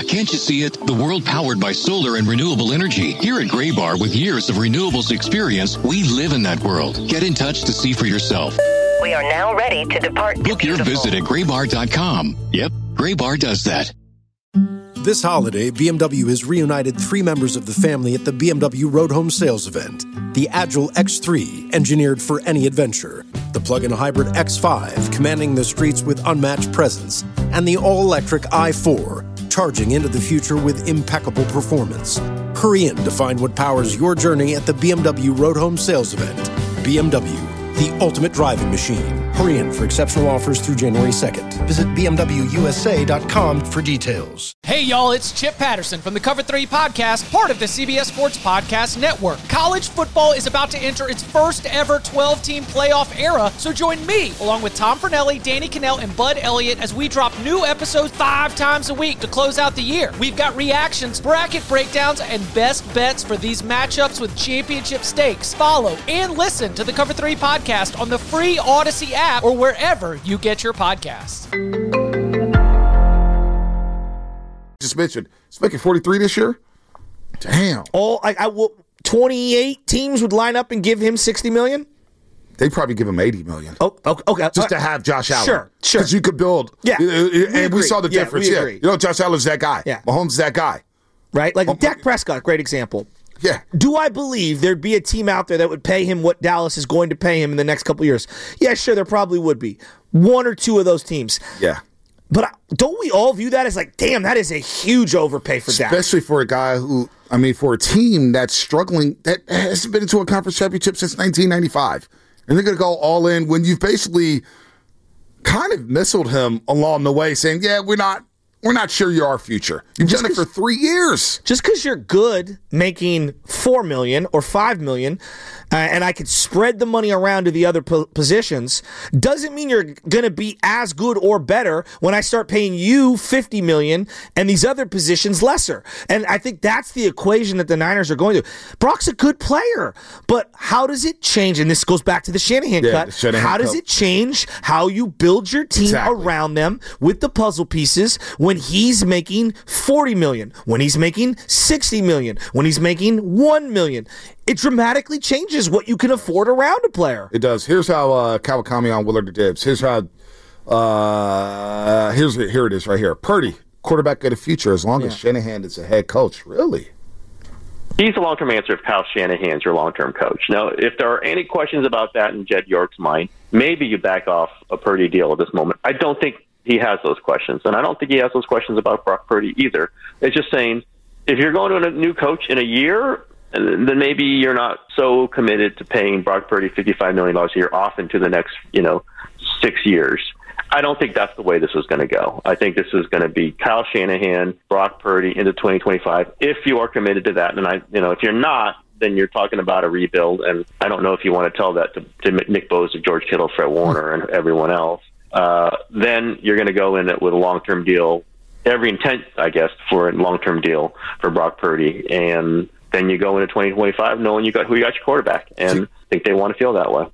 can't you see it? The world powered by solar and renewable energy. Here at Graybar, with years of renewables experience, we live in that world. Get in touch to see for yourself. We are now ready to depart. Book your visit at graybar.com. Yep, Graybar does that. This holiday, BMW has reunited 3 members of the family at the BMW Road Home Sales Event. The Agile X3, engineered for any adventure. The plug-in hybrid X5, commanding the streets with unmatched presence. And the all-electric i4, charging into the future with impeccable performance. Hurry in to find what powers your journey at the BMW Road Home Sales Event. BMW, the ultimate driving machine. Hurry in for exceptional offers through January 2nd. Visit BMWUSA.com for details. Hey, y'all, it's Chip Patterson from the Cover 3 podcast, part of the CBS Sports Podcast Network. College football is about to enter its first ever 12-team playoff era, so join me, along with Tom Fornelli, Danny Cannell, and Bud Elliott, as we drop new episodes 5 times a week to close out the year. We've got reactions, bracket breakdowns, and best bets for these matchups with championship stakes. Follow and listen to the Cover 3 podcast on the free Odyssey app or wherever you get your podcasts. Just mentioned, it's making 43 this year. Damn. 28 teams would line up and give him $60 million? They probably give him $80 million. Oh, okay. Just to have Josh Allen. Sure. Because you could build. Yeah. And we saw the difference. We agree. You know, Josh Allen's that guy. Yeah. Mahomes is that guy. Right? Like Dak Prescott, great example. Yeah. Do I believe there'd be a team out there that would pay him what Dallas is going to pay him in the next couple of years? Yeah, sure, there probably would be. 1 or 2 of those teams. Yeah. But don't we all view that as like, damn, that is a huge overpay for Dak? Especially for a guy who, for a team that's struggling, that hasn't been into a conference championship since 1995. And they're going to go all in when you've basically kind of missiled him along the way, saying, yeah, we're not sure you're our future. You've done it for 3 years. Just because you're good making $4 million or $5 million, and I could spread the money around to the other positions, doesn't mean you're going to be as good or better when I start paying you $50 million and these other positions lesser. And I think that's the equation that the Niners are going through. Brock's a good player, but how does it change? And this goes back to the Shanahan cut. How does it change how you build your team around them with the puzzle pieces when he's making $40 million, when he's making $60 million, when he's making $1 million? It dramatically changes what you can afford around a player. It does. Here's how Kawakami on Willard Dibbs. Here's how. Here it is right here. Purdy, quarterback of the future, as long as Shanahan is a head coach. Really? He's the long-term answer if Kyle Shanahan's your long-term coach. Now, if there are any questions about that in Jed York's mind, maybe you back off a Purdy deal at this moment. I don't think he has those questions, and I don't think he has those questions about Brock Purdy either. It's just saying, if you're going to a new coach in a year, then maybe you're not so committed to paying Brock Purdy $55 million a year off into the next, 6 years. I don't think that's the way this is going to go. I think this is going to be Kyle Shanahan, Brock Purdy into 2025, if you are committed to that. And if you're not, then you're talking about a rebuild. And I don't know if you want to tell that to Nick Bosa, George Kittle, Fred Warner, and everyone else. Then you're going to go in it with a long-term deal, every intent, I guess, for a long-term deal for Brock Purdy. And then you go into 2025 knowing who you got your quarterback, and I think they want to feel that way.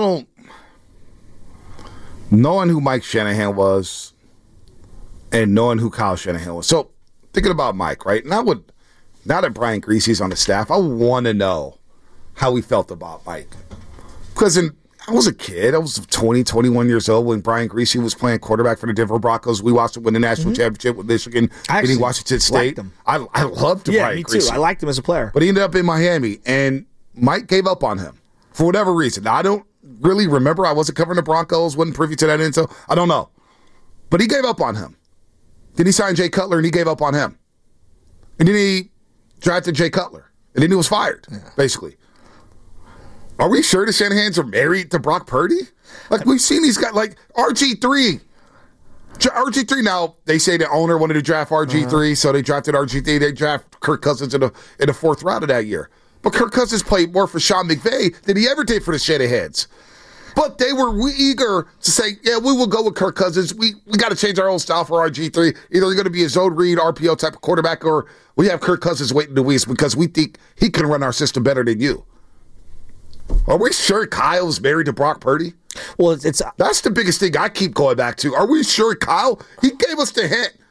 Knowing who Mike Shanahan was and knowing who Kyle Shanahan was. So thinking about Mike, right? And now that Brian Griese's on the staff, I want to know how he felt about Mike. Because I was a kid. I was 20, 21 years old when Brian Griese was playing quarterback for the Denver Broncos. We watched him win the national championship with Michigan, beating Washington State. I loved Brian Griese. Me too. I liked him as a player. But he ended up in Miami, and Mike gave up on him for whatever reason. Now, I don't really remember. I wasn't covering the Broncos, wasn't privy to that intel. I don't know. But he gave up on him. Then he signed Jay Cutler, and he gave up on him. And then he drafted Jay Cutler. And then he was fired, basically. Are we sure the Shanahans are married to Brock Purdy? Like, we've seen these guys, like RG3. RG3 now, they say the owner wanted to draft RG3, so they drafted RG3. They drafted Kirk Cousins in the fourth round of that year. But Kirk Cousins played more for Sean McVay than he ever did for the Shanahan's. But they were eager to say, yeah, we will go with Kirk Cousins. We got to change our own style for RG3. Either you're going to be a zone read, RPO type of quarterback, or we have Kirk Cousins waiting to wheeze because we think he can run our system better than you. Are we sure Kyle's married to Brock Purdy? Well, that's the biggest thing I keep going back to. Are we sure Kyle? He gave us the hint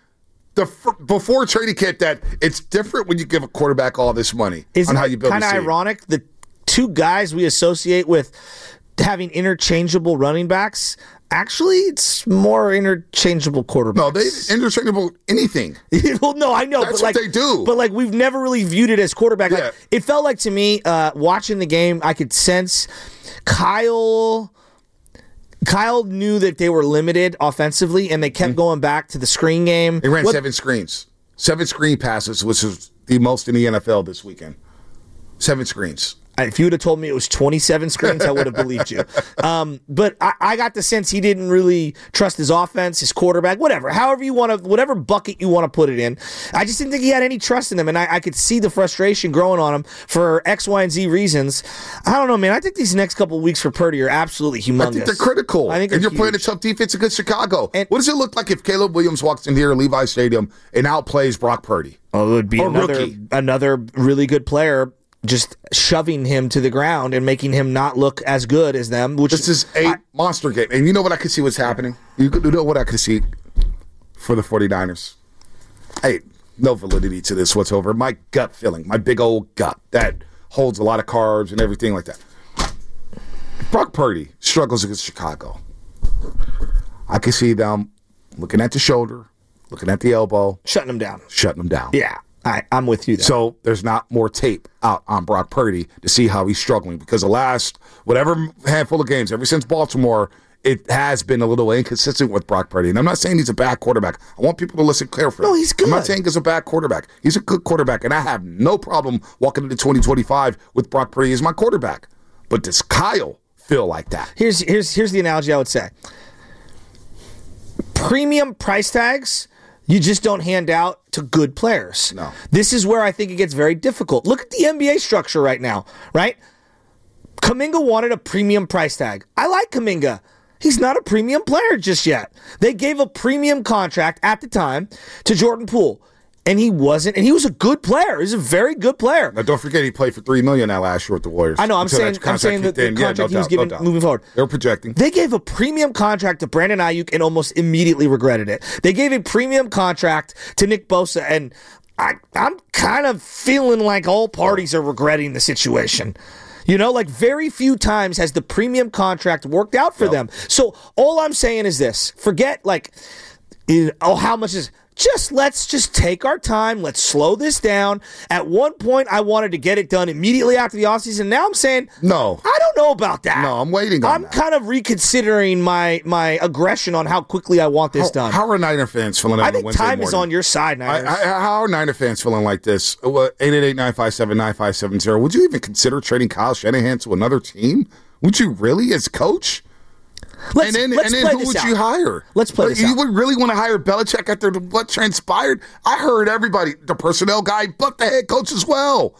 before training camp that it's different when you give a quarterback all this money on how you build a team. Kind of ironic, the two guys we associate with having interchangeable running backs, actually, it's more interchangeable quarterbacks. No, they interchangeable anything. Well, no, I know. That's what they do. But we've never really viewed it as quarterback. Yeah. It felt like to me, watching the game, I could sense Kyle knew that they were limited offensively, and they kept going back to the screen game. They ran 7 screens. 7 screen passes, which is the most in the NFL this weekend. 7 screens. If you would have told me it was 27 screens, I would have believed you. But I got the sense he didn't really trust his offense, his quarterback, whatever. However you want to, whatever bucket you want to put it in. I just didn't think he had any trust in them, and I could see the frustration growing on him for X, Y, and Z reasons. I don't know, man. I think these next couple of weeks for Purdy are absolutely humongous. I think they're critical. And you're playing a tough defense against Chicago. And what does it look like if Caleb Williams walks in here at Levi Stadium and outplays Brock Purdy? Oh, it would be another really good player just shoving him to the ground and making him not look as good as them. This is a monster game. And you know what I could see what's happening? You know what I could see for the 49ers? Hey, no validity to this whatsoever. My gut feeling, my big old gut that holds a lot of carbs and everything like that. Brock Purdy struggles against Chicago. I can see them looking at the shoulder, looking at the elbow. Shutting them down. Yeah. I'm with you there. So there's not more tape out on Brock Purdy to see how he's struggling because the last, whatever handful of games, ever since Baltimore, it has been a little inconsistent with Brock Purdy. And I'm not saying he's a bad quarterback. I want people to listen carefully. No, he's good. I'm not saying he's a bad quarterback. He's a good quarterback, and I have no problem walking into 2025 with Brock Purdy as my quarterback. But does Kyle feel like that? Here's the analogy I would say. Premium price tags you just don't hand out to good players. No. This is where I think it gets very difficult. Look at the NBA structure right now, right? Kuminga wanted a premium price tag. I like Kuminga. He's not a premium player just yet. They gave a premium contract at the time to Jordan Poole. And he wasn't, and he was a good player. He was a very good player. Now, don't forget he played for $3 million that last year with the Warriors. I know. I'm saying that the contract he was given moving forward. They're projecting. They gave a premium contract to Brandon Ayuk and almost immediately regretted it. They gave a premium contract to Nick Bosa, and I'm kind of feeling like all parties are regretting the situation. You know, like very few times has the premium contract worked out for them. So all I'm saying is this: forget how much is. Let's just take our time. Let's slow this down. At one point, I wanted to get it done immediately after the offseason. Now I'm saying, no, I don't know about that. No, I'm waiting on I'm kind of reconsidering my aggression on how quickly I want this done. How are Niner fans feeling on the Wednesday morning? I think time is on your side, Niners. How are Niner fans feeling like this? 888-957-9570. Would you even consider trading Kyle Shanahan to another team? Would you really as coach? Let's then play who this would out. you hire? Let's play this You out. would really want to hire Belichick after what transpired? I heard everybody, the personnel guy, but the head coach as well.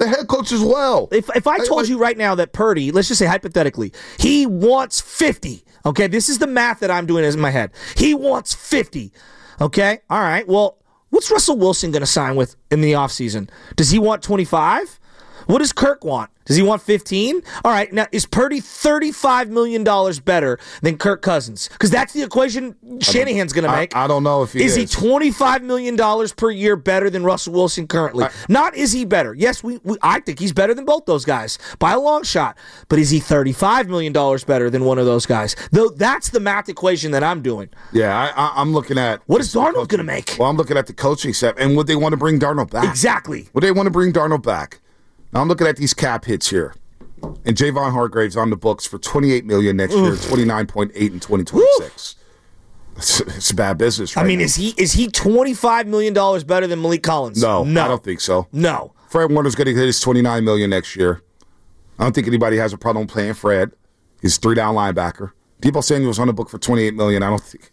If I told you right now that Purdy, let's just say hypothetically, he wants 50. Okay, this is the math that I'm doing in my head. He wants 50. Okay, all right. Well, what's Russell Wilson going to sign with in the offseason? Does he want 25? What does Kirk want? Does he want 15? All right, now is Purdy $35 million better than Kirk Cousins? Because that's the equation Shanahan's going to make. I don't know if he is. Is he $25 million per year better than Russell Wilson currently? Not is he better. Yes, I think he's better than both those guys by a long shot. But is he $35 million better than one of those guys? Though that's the math equation that I'm doing. Yeah, I'm looking at... What is Darnold going to make? Well, I'm looking at the coaching staff, and would they want to bring Darnold back? Exactly. Would they want to bring Darnold back? Now I'm looking at these cap hits here. And Javon Hargrave's on the books for $28 million next year, $29.8 in 2026. It's bad business right now. I mean, is he $25 million better than Malik Collins? No, I don't think so. No. Fred Warner's going to get his $29 million next year. I don't think anybody has a problem playing Fred. He's a 3-down linebacker. Deebo Samuel's on the book for $28 million. I don't think.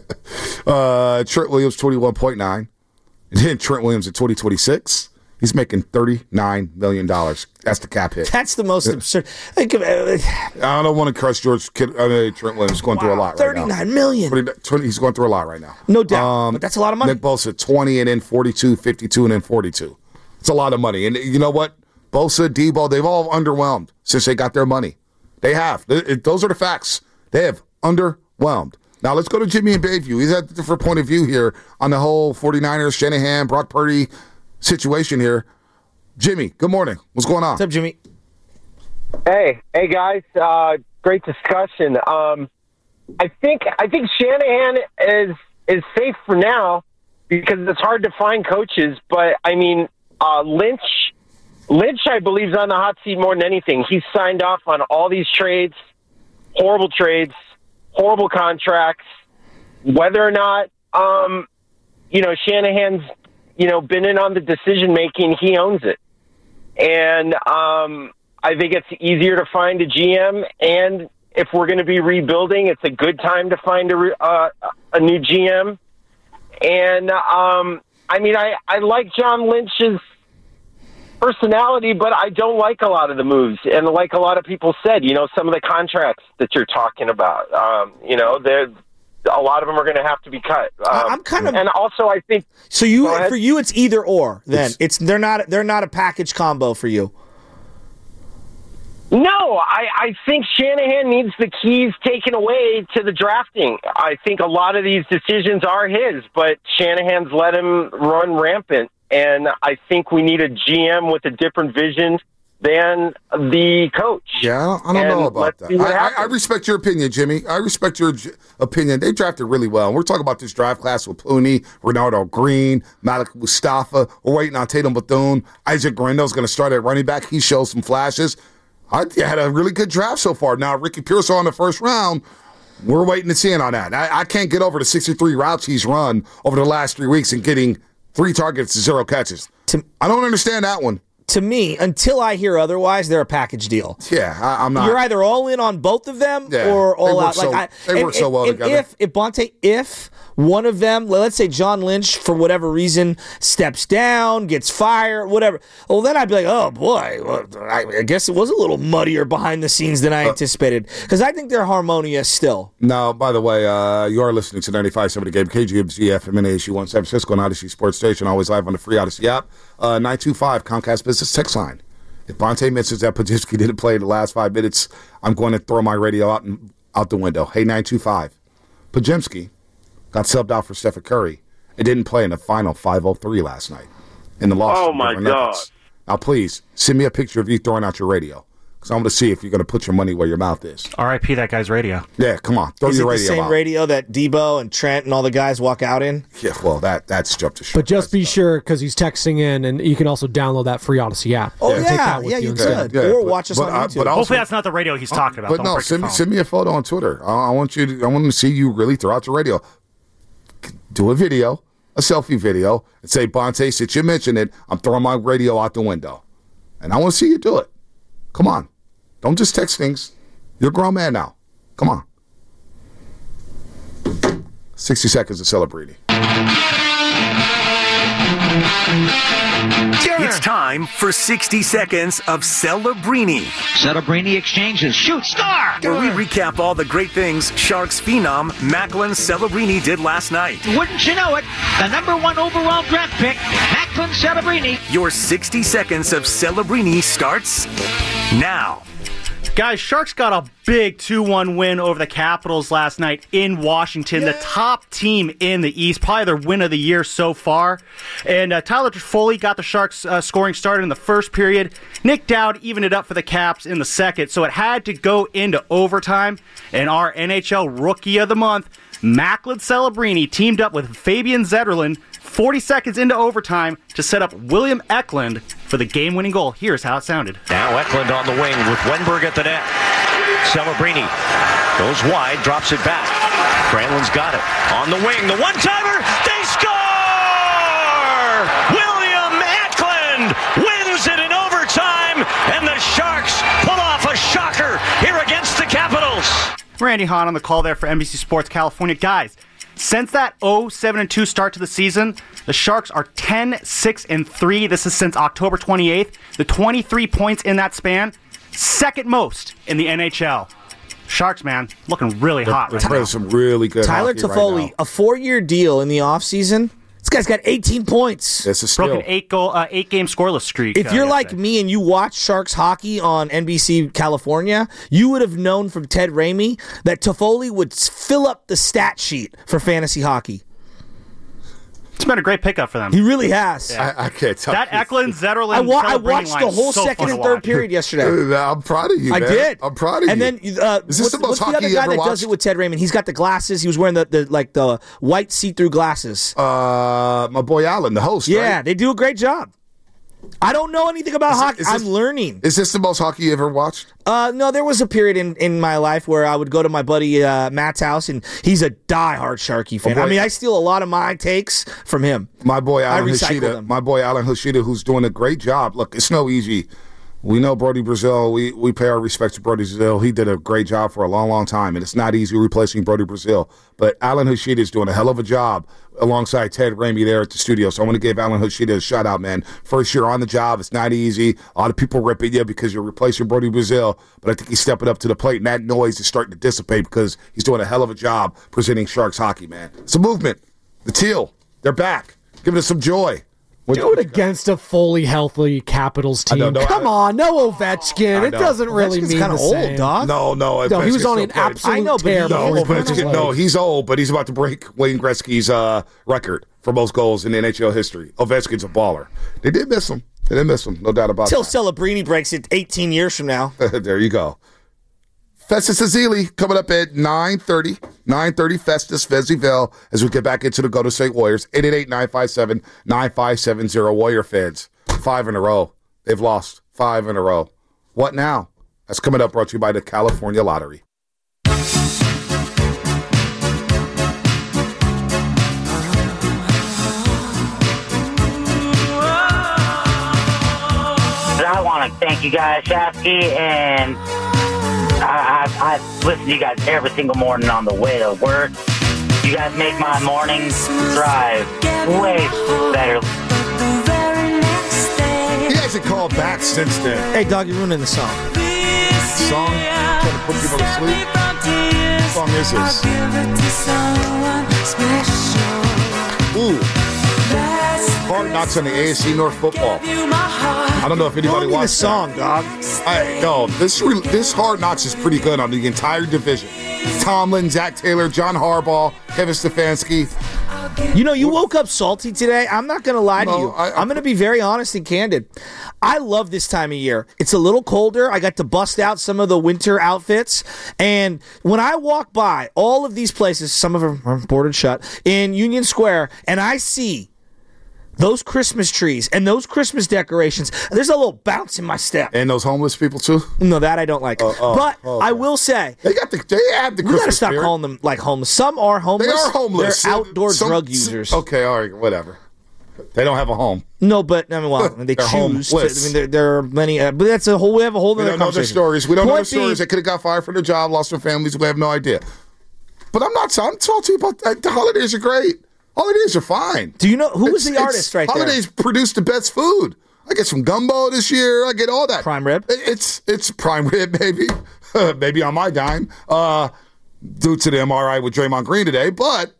Trent Williams, $21.9. And then Trent Williams in 2026. He's making $39 million. That's the cap hit. That's the most absurd. I don't want to crush Trent Williams. Going through a lot right now. $39 million. He's going through a lot right now. No doubt. But that's a lot of money. Nick Bosa, 20 and then 42, 52 and then 42. It's a lot of money. And you know what? Bosa, Deebo, they've all underwhelmed since they got their money. They have. Those are the facts. They have underwhelmed. Now let's go to Jimmy in Bayview. He's at a different point of view here on the whole 49ers, Shanahan, Brock Purdy situation here. Jimmy, good morning. What's going on? What's up, Jimmy? Hey guys. Great discussion. I think Shanahan is safe for now because it's hard to find coaches. But I mean, Lynch, I believe, is on the hot seat more than anything. He's signed off on all these trades, horrible contracts. Whether or not, Shanahan's, been in on the decision making, he owns it. And I think it's easier to find a GM. And if we're going to be rebuilding, it's a good time to find a new GM. And I like John Lynch's personality, but I don't like a lot of the moves. And like a lot of people said, some of the contracts that you're talking about, a lot of them are going to have to be cut. I'm kind of, and also I think. So for you, it's either or. Then they're not a package combo for you. No, I think Shanahan needs the keys taken away to the drafting. I think a lot of these decisions are his, but Shanahan's let him run rampant. And I think we need a GM with a different vision than the coach. Yeah, I don't know about that. I respect your opinion, Jimmy. I respect your opinion. They drafted really well. And we're talking about this draft class with Plooney, Ronaldo Green, Malik Mustafa. We're waiting on Tatum Bethune. Isaac Guerendo's going to start at running back. He shows some flashes. I had a really good draft so far. Now, Ricky Pearsall in the first round, we're waiting to see on that. I can't get over the 63 routes he's run over the last 3 weeks and getting 3 targets, 0 catches. I don't understand that one. To me, until I hear otherwise, they're a package deal. Yeah, I'm not. You're either all in on both of them or all out. They work so well together. If one of them, let's say John Lynch, for whatever reason, steps down, gets fired, whatever, well, then I'd be like, oh, boy, I guess it was a little muddier behind the scenes than I anticipated. Because I think they're harmonious still. Now, by the way, you are listening to 95.7 The Game, KGMZ FM in HU1 San Francisco and Odyssey Sports Station, always live on the free Odyssey app. 925 Comcast Business text line. If Bonte mentions that Podolski didn't play in the last 5 minutes, I'm going to throw my radio out the window. Hey, 925. Podolski got subbed out for Stephen Curry and didn't play in the final 5-0-3 last night in the loss. Oh, my God. Now, please, send me a picture of you throwing out your radio because I want to see if you're going to put your money where your mouth is. R.I.P. that guy's radio. Yeah, come on. Throw your radio out. Is it the same radio that Debo and Trent and all the guys walk out in? Yeah, well, that's jump to short. But just be sure, because he's texting in, and you can also download that free Odyssey app. Oh, and take that with you could. Yeah, or watch us on YouTube. But also, hopefully that's not the radio he's talking about. But no, send me a photo on Twitter. I want to see you really throw out your radio. Do a video, a selfie video, and say, Bonte, since you mentioned it, I'm throwing my radio out the window. And I want to see you do it. Come on. Don't just text things. You're a grown man now. Come on. 60 seconds of celebrating. It's time for 60 seconds of Celebrini. Celebrini exchanges. Shoot, star! Where we recap all the great things Sharks phenom Macklin Celebrini did last night. Wouldn't you know it? The #1 overall draft pick, Macklin Celebrini. Your 60 seconds of Celebrini starts now. Guys, Sharks got a big 2-1 win over the Capitals last night in Washington, the top team in the East, probably their win of the year so far. And Tyler Toffoli got the Sharks scoring started in the first period. Nick Dowd evened it up for the Caps in the second, so it had to go into overtime. And our NHL Rookie of the Month, Macklin Celebrini, teamed up with Fabian Zetterlund 40 seconds into overtime to set up William Eklund for the game-winning goal. Here's how it sounded. Now Eklund on the wing with Wenberg at the net. Celebrini goes wide, drops it back. Granlund's got it. On the wing, the one-timer, they score! William Eklund wins it in overtime, and the Sharks pull off a shocker here against the Capitals. Randy Hahn on the call there for NBC Sports California. Guys, since that 0-7-2 start to the season, the Sharks are 10-6-3. This is since October 28th. The 23 points in that span, second most in the NHL. Sharks, man, looking really hot right now. Some really good Tyler Toffoli, right now. a 4-year deal in the offseason. This guy's got 18 points. It's a steal. Broken 8-game scoreless streak. If you're like yesterday. me and you watch Sharks hockey on NBC California, you would have known from Ted Ramey that Toffoli would fill up the stat sheet for fantasy hockey. It's been a great pickup for them. He really has. Yeah. I can't tell. That Eklund, Zetterlund, I Celebrini watched line the whole is so second fun and to third watch. period yesterday. I'm proud of you, I man. did. I'm proud of you. And then Is this the most what's the other hockey you guy ever that does watched? it with Ted Raymond? He's got the glasses. He was wearing the white see-through glasses. My boy Allen, the host. Yeah, right? they do a great job. I don't know anything about hockey. I'm learning. Is this the most hockey you ever watched? No, there was a period in my life where I would go to my buddy Matt's house, and he's a diehard Sharky fan. Oh, boy. I mean, I steal a lot of my takes from him. My boy Alan I recycle Hashida. them. My boy Alan Hashida, who's doing a great job. Look, it's no easy. We know Brody Brazil. We pay our respects to Brody Brazil. He did a great job for a long, long time, and it's not easy replacing Brody Brazil. But Alan Hashida is doing a hell of a job alongside Ted Ramey there at the studio. So I want to give Alan Hashida a shout out, man. First year on the job, it's not easy. A lot of people ripping you because you're replacing Brody Brazil, but I think he's stepping up to the plate, and that noise is starting to dissipate because he's doing a hell of a job presenting Sharks hockey, man. It's a movement. The Teal, they're back, giving us some joy. Do it against a fully healthy Capitals team. Come on, no Ovechkin. It doesn't really mean kind the of old, same. dog. No, No, he was on an absolute tear. No, he's old, but he's about to break Wayne Gretzky's record for most goals in NHL history. Ovechkin's a baller. They did miss him. No doubt about it. Till Celebrini breaks it 18 years from now. There you go. Festus Ezeli coming up at 9:30. 9:30 Festus Vezivell as we get back into the Golden State Warriors. 888-957-9570 Warrior fans. 5 in a row. They've lost 5 in a row. What now? That's coming up, brought to you by the California Lottery. I want to thank you guys, Shafsky, and I listen to you guys every single morning on the way to work. You guys make my morning drive way better. He hasn't called back since then. Hey, dog, you're ruining the song. Song? Trying to put people to sleep? What song is this? Ooh. Hard Knocks on the ASC North football. I don't know if anybody watched the song, dog. This Hard Knocks is pretty good on the entire division. Tomlin, Zach Taylor, John Harbaugh, Kevin Stefanski. You know, you woke up salty today. I'm not going to lie to you. I'm going to be very honest and candid. I love this time of year. It's a little colder. I got to bust out some of the winter outfits. And when I walk by all of these places, some of them are boarded shut, in Union Square, and I see those Christmas trees and those Christmas decorations, there's a little bounce in my step. And those homeless people, too? No, that I don't like. I will say, they have the we Christmas got to stop spirit. calling them like homeless. Some are homeless. They are homeless. They're outdoor drug users. Okay, all right, whatever. They don't have a home. No, but I mean, well, they They're choose. homeless. I mean, there are many, but that's a whole. We have a whole We other don't know their conversation. stories. We don't know their Point being- stories. They could have got fired from their job, lost their families. We have no idea. But I'm salty about that. The holidays are great. Holidays are fine. Do you know who was the artist right there? Holidays produce the best food. I get some gumbo this year. I get all that. Prime rib? It's prime rib, baby. Maybe on my dime. Due to the MRI with Draymond Green today. But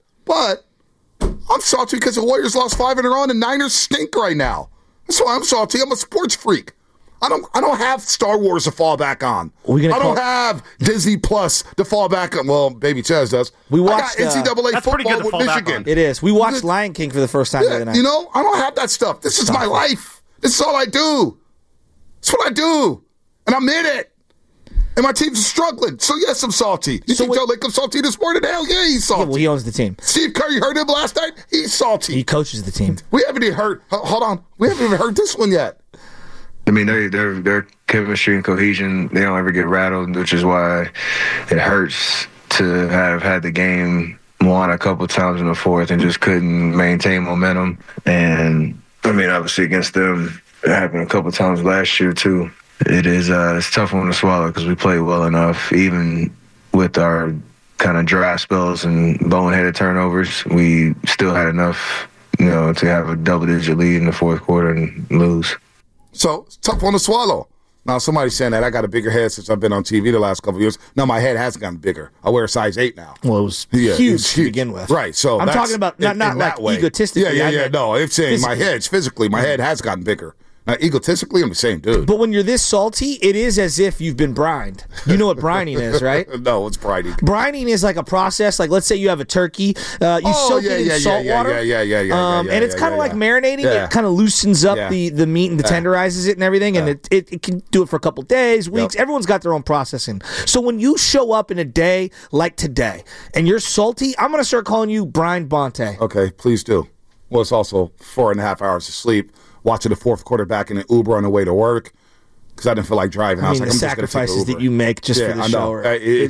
I'm salty because the Warriors lost 5 in a row and the Niners stink right now. That's why I'm salty. I'm a sports freak. I don't have Star Wars to fall back on. I don't have Disney Plus to fall back on. Well, Baby Chaz does. We watched I got NCAA football with Michigan. It is. We watched Lion King for the first time the other night. You know, I don't have that stuff. This is my life. This is all I do. It's what I do. And I'm in it. And my teams are struggling. So, yes, I'm salty. You think Joe Lacob's salty this morning? Hell yeah, he's salty. Yeah, well, he owns the team. Steve Curry heard him last night. He's salty. He coaches the team. We haven't even heard. Hold on. We haven't even heard this one yet. I mean, their chemistry and cohesion, they don't ever get rattled, which is why it hurts to have had the game won a couple times in the fourth and just couldn't maintain momentum. And, I mean, obviously against them, it happened a couple times last year, too. It is it's a tough one to swallow because we played well enough. Even with our kind of dry spells and boneheaded turnovers, we still had enough, to have a double-digit lead in the fourth quarter and lose. So, it's a tough one to swallow. Now, somebody's saying that I got a bigger head since I've been on TV the last couple of years. No, my head has gotten bigger. I wear a size 8 now. Well, it was huge to begin with. Right. So I'm talking about not like egotistically. Yeah. No, I'm saying my head has gotten bigger. Now, egotistically, I'm the same dude. But when you're this salty, it is as if you've been brined. You know what brining is, right? No, it's brining. Brining is like a process. Like, let's say you have a turkey. You soak it in salt water. And it's kind of like marinating. Yeah. It kind of loosens up the meat and tenderizes it and everything. And it can do it for a couple days, weeks. Yep. Everyone's got their own processing. So when you show up in a day like today and you're salty, I'm going to start calling you Brian Bonte. Okay, please do. Well, it's also 4.5 hours of sleep. Watching the fourth quarterback in an Uber on the way to work because I didn't feel like driving. I mean, the sacrifices that you make just for the show.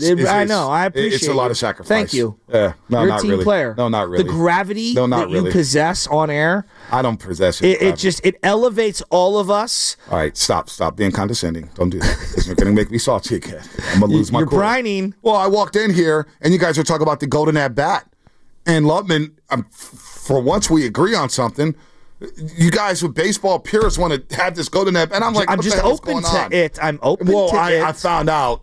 I know. I appreciate it. It's a lot of sacrifice. Thank you. Yeah. No, You're not a team really. player. No, not really. The gravity that you possess on air. I don't possess it. It elevates all of us. All right, stop being condescending. Don't do that because you're going to make me salty again. I'm going to lose my cool. You're brining. Well, I walked in here and you guys were talking about the golden at bat. And Lubman, for once we agree on something, you guys with baseball purists want to have this golden net, and I'm like, I'm just open to it. I'm open to it. I found out.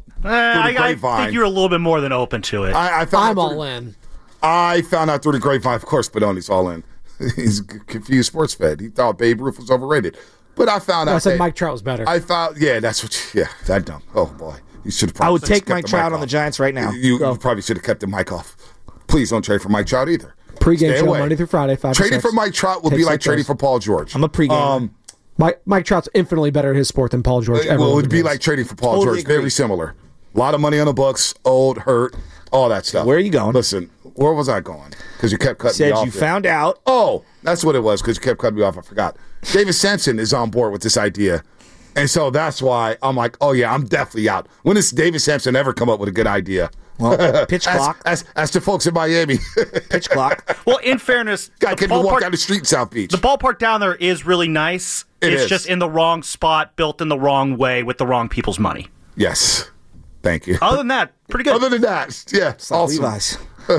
I think you're a little bit more than open to it. I'm all in. I found out through the grapevine. Of course, Benoni's all in. He's a confused sports fan. He thought Babe Ruth was overrated, but I found out. I said Mike Trout was better. That's what. That dumb. Oh boy, you should have. I would take Mike Trout on the Giants right now. You probably should have kept the mic off. Please don't trade for Mike Trout either. Pre-game show Monday through Friday, 5 Trading for Mike Trout would be like trading for Paul George. I'm a pre-game. Mike Trout's infinitely better at his sport than Paul George ever. Well, it would be like trading for Paul George. Very similar. A lot of money on the books, old, hurt, all that stuff. Where are you going? Listen, where was I going? Because you kept cutting me off. Said you found out. Oh, that's what it was because you kept cutting me off. I forgot. David Sampson is on board with this idea. And so that's why I'm like, oh, yeah, I'm definitely out. When does David Sampson ever come up with a good idea? Well, pitch clock. As to folks in Miami. Pitch clock. Well, in fairness, guy can't even walk down the street in South Beach. The ballpark down there is really nice. It's just in the wrong spot, built in the wrong way with the wrong people's money. Yes. Thank you. Other than that, pretty good. Other than that, yeah. Awesome. Levi's.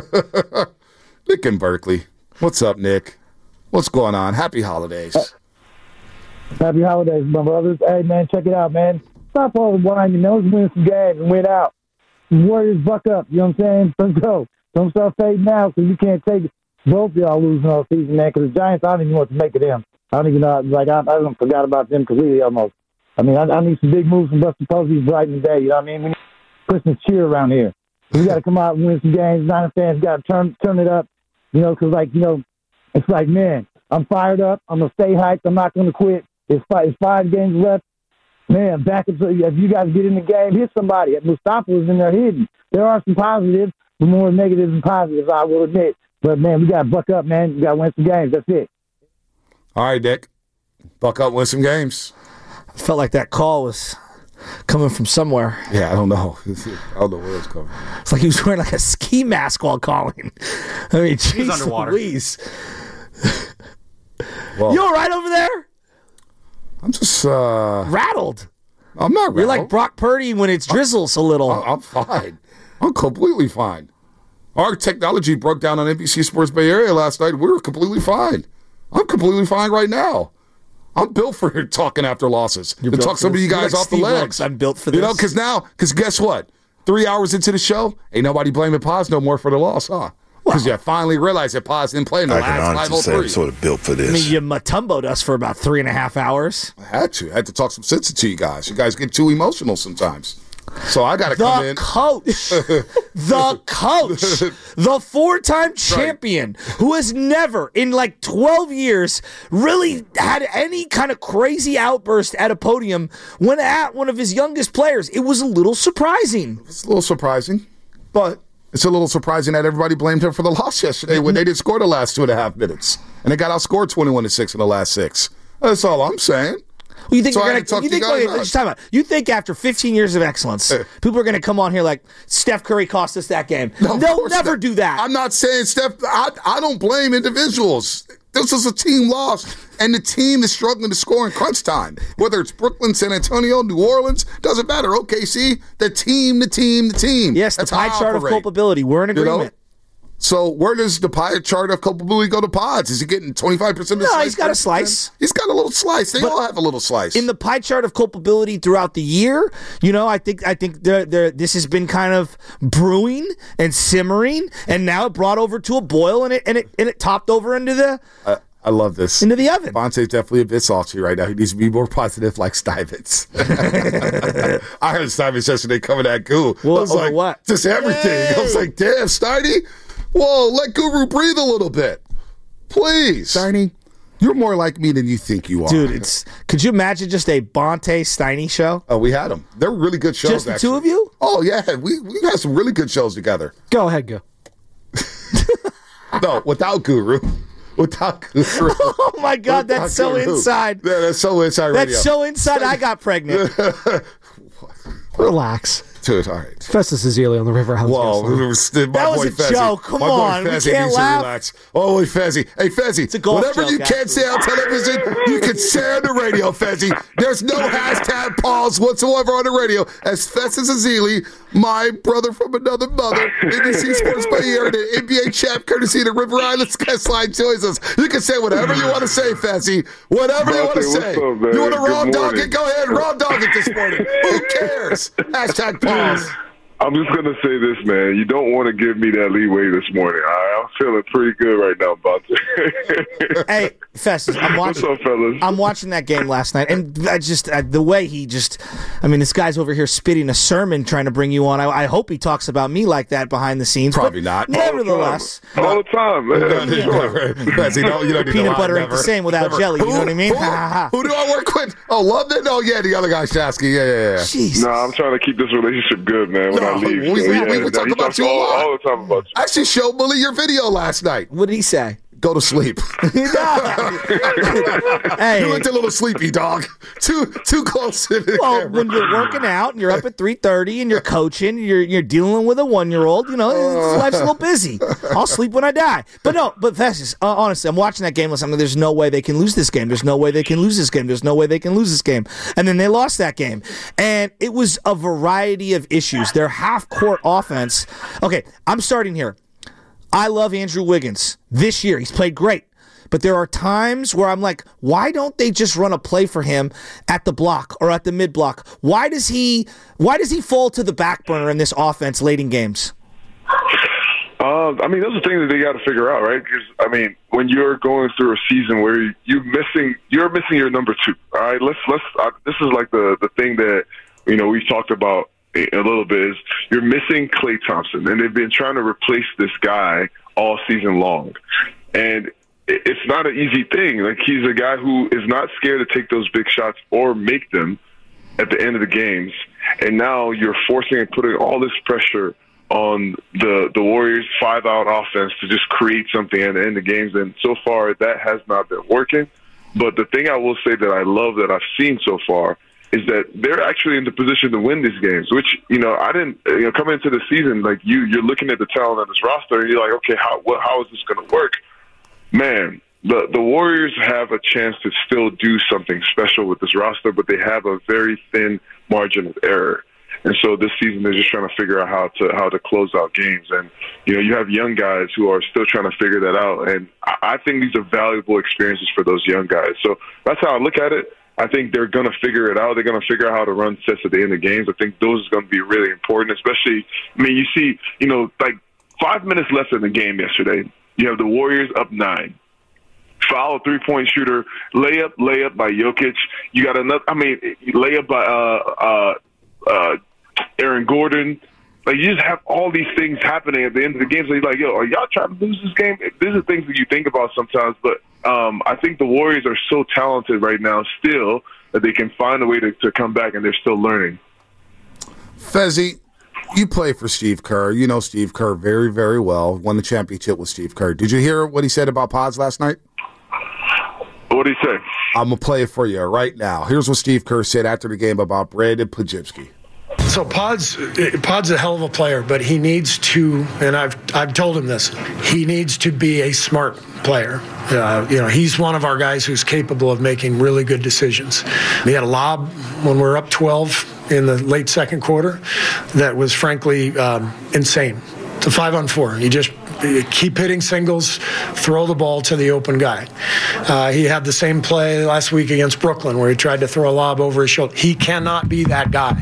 Nick in Berkeley. What's up, Nick? What's going on? Happy holidays. Happy holidays, my brothers. Hey, man, check it out, man. Stop all the whining. You know, let's win some games and win out. Warriors, buck up. You know what I'm saying? Let's go. Don't start fading out because you can't take both of y'all losing all season, man. Because the Giants, I don't even know what to make of them. I don't even know. Like, I forgot about them completely almost. I mean, I need some big moves from Buster Posey to brighten the day. You know what I mean? We need Christmas cheer around here. We got to come out and win some games. Niner fans got to turn it up. You know, because, like, you know, it's like, man, I'm fired up. I'm going to stay hyped. I'm not going to quit. It's 5 games left. Man, back if you guys get in the game, hit somebody. Mustafa was in there hidden. There are some positives, but more negatives than positives, I will admit. But, man, we got to buck up, man. We got to win some games. That's it. All right, Dick. Buck up, win some games. I felt like that call was coming from somewhere. Yeah, I don't know. I don't know where it's coming from. It's like he was wearing like a ski mask while calling. I mean, he's underwater. Louise. Well, you all right over there? I'm just rattled. I'm not rattled. You're like Brock Purdy when it drizzles a little. I'm fine. I'm completely fine. Our technology broke down on NBC Sports Bay Area last night. We were completely fine. I'm completely fine right now. I'm built for talking after losses. You're to talk some of you guys like off Steve the legs. Wilkes. I'm built for this. You know, because guess what? 3 hours into the show, ain't nobody blaming Paz no more for the loss, huh? Because you finally realized that Paz didn't play in the last 503. I'm sort of built for this. I mean, you Matumbo'd us for about 3.5 hours. I had to talk some sense to you guys. You guys get too emotional sometimes. So I got to come in. The coach, the 4-time champion who has never in like 12 years really had any kind of crazy outburst at a podium when at one of his youngest players. It was a little surprising. It's a little surprising, but it's a little surprising that everybody blamed him for the loss yesterday when they didn't score the last 2.5 minutes. And they got outscored 21-6 in the last 6. That's all I'm saying. Well, you think you think after 15 years of excellence, people are going to come on here like Steph Curry cost us that game? No, they'll never do that. I'm not saying Steph. I don't blame individuals. This is a team loss, and the team is struggling to score in crunch time. Whether it's Brooklyn, San Antonio, New Orleans, doesn't matter. OKC, the team. Yes, That's the pie chart of culpability. We're in agreement. So where does the pie chart of culpability go to Pods? Is he getting 25% of the No, he's got a slice. He's got a little slice. They all have a little slice. In the pie chart of culpability throughout the year, I think this has been kind of brewing and simmering, and now it brought over to a boil, and it topped over into the. I love this. Into the oven. Vontae's definitely a bit salty right now. He needs to be more positive like Stuyvesant. I heard Stuyvesant yesterday coming at Goo. Well, I was like, what? Just everything. Yay. I was like, damn, Steiny. Whoa, let Guru breathe a little bit. Please. Steiny, you're more like me than you think you are. Dude, could you imagine just a Bonte Steiny show? Oh, we had them. They're really good shows, just the actually. two of you? Oh, yeah. We had some really good shows together. Go ahead, go. No, without Guru. Without Guru. Oh, my God, that's so inside. Yeah, that's so inside radio. That's so inside I got pregnant. Relax. Dude, all right. Festus Ezeli on the River House. Whoa, that was a Fezzi. joke. Come on, we can't laugh. Relax. Oh, Fezzi. Hey, Fezzi. It's a golf whatever joke, you can't say on television, you can say on the radio, Fezzi. There's no hashtag pause whatsoever on the radio. As Festus Ezeli, my brother from another mother, NBC Sports by Ear, and an NBA champ courtesy of the River Islands guest line joins us. You can say whatever you want to say, Fezzi. Whatever you want to say. Up, you want to raw dog it? Go ahead, raw dog it this morning. Who cares? Hashtag pause. I'm just going to say this, man. You don't want to give me that leeway this morning. I'm feeling pretty good right now, Bonte. Hey, Festus, What's up, fellas? I'm watching that game last night, and I just the way he just, this guy's over here spitting a sermon trying to bring you on. I hope he talks about me like that behind the scenes. Probably not. Nevertheless. All the time, man. You don't peanut butter ain't the same without jelly, you know what I mean? Who do I work with? Oh, London? Oh, yeah, the other guy, Shasky. Yeah. Jeez. No, I'm trying to keep this relationship good, man. When I leave. We talk about you all the time about you. I actually showed Mully your video last night. What did he say? Go to sleep. Hey, you looked a little sleepy, dog. Too close to the camera. When you're working out and you're up at 3:30 and you're coaching, you're dealing with a 1-year-old. Life's a little busy. I'll sleep when I die. But Festus, honestly, I'm watching that game last night. There's no way they can lose this game. There's no way they can lose this game. There's no way they can lose this game. And then they lost that game, and it was a variety of issues. Their half-court offense. Okay, I'm starting here. I love Andrew Wiggins. This year, he's played great. But there are times where I'm like, why don't they just run a play for him at the block or at the mid block? Why does he fall to the back burner in this offense late in games? Those are things that they got to figure out, right? Because when you're going through a season where you're missing your number two. All right, this is like the thing that we've talked about a little bit, is you're missing Klay Thompson, and they've been trying to replace this guy all season long, and it's not an easy thing. Like, he's a guy who is not scared to take those big shots or make them at the end of the games, and now you're forcing and putting all this pressure on the Warriors' 5-out offense to just create something at the end of games, and so far that has not been working. But the thing I will say that I love that I've seen so far is that they're actually in the position to win these games, which, I didn't, coming into the season, like you're looking at the talent on this roster and you're like, okay, how is this going to work? Man, the Warriors have a chance to still do something special with this roster, but they have a very thin margin of error. And so this season they're just trying to figure out how to close out games. And, you have young guys who are still trying to figure that out. And I think these are valuable experiences for those young guys. So that's how I look at it. I think they're going to figure it out. They're going to figure out how to run sets at the end of games. I think those are going to be really important, especially, you see, like 5 minutes left in the game yesterday. You have the Warriors up 9. Foul, three-point shooter, layup by Jokic. You got another, layup by Aaron Gordon. Like, you just have all these things happening at the end of the game. So you're like, are y'all trying to lose this game? These are things that you think about sometimes, but I think the Warriors are so talented right now still that they can find a way to come back, and they're still learning. Fezzi, you play for Steve Kerr. You know Steve Kerr very, very well. Won the championship with Steve Kerr. Did you hear what he said about Pods last night? What did he say? I'm going to play it for you right now. Here's what Steve Kerr said after the game about Brandon Podziemski. So Pod's a hell of a player, but he needs to, and I've told him this, he needs to be a smart player. He's one of our guys who's capable of making really good decisions. He had a lob when we were up 12 in the late second quarter that was frankly insane. It's a 5-on-4. keep hitting singles, throw the ball to the open guy. He had the same play last week against Brooklyn where he tried to throw a lob over his shoulder. He cannot be that guy,